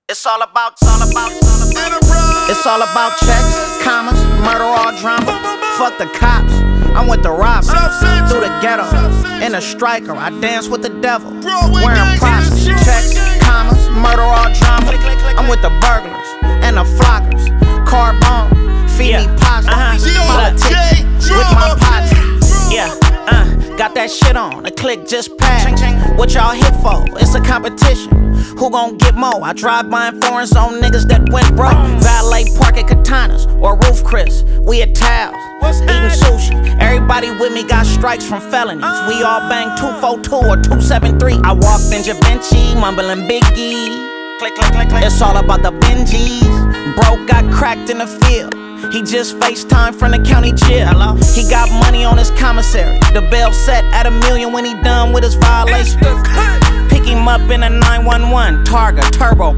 It's all about checks, commas, murder, all drama. Fuck the cops, I'm with the robbers. Through the ghetto, in a striker, I dance with the devil. Wearing Prada, checks, commas, murder, all drama. I'm with the burglars and the flockers. Carbone, feed me pasta. Politic with my pots. Got that shit on, the click just passed. What y'all hit for? It's a competition. Who gon' get more? I drive by in foreigns on niggas that went broke. Valet park at Katanas or Roof Chris. We at Towels, eating sushi. Everybody with me got strikes from felonies. We all bang 242 or 273. I walked in Javinci, mumbling Biggie. Click, click, click, click. It's all about the Benjis. Bro got cracked in the field. He just FaceTime from the county jail. Hello? He got money on his commissary. The bail set at $1 million when he done with his violation. Pick him up in a 911 Targa Turbo.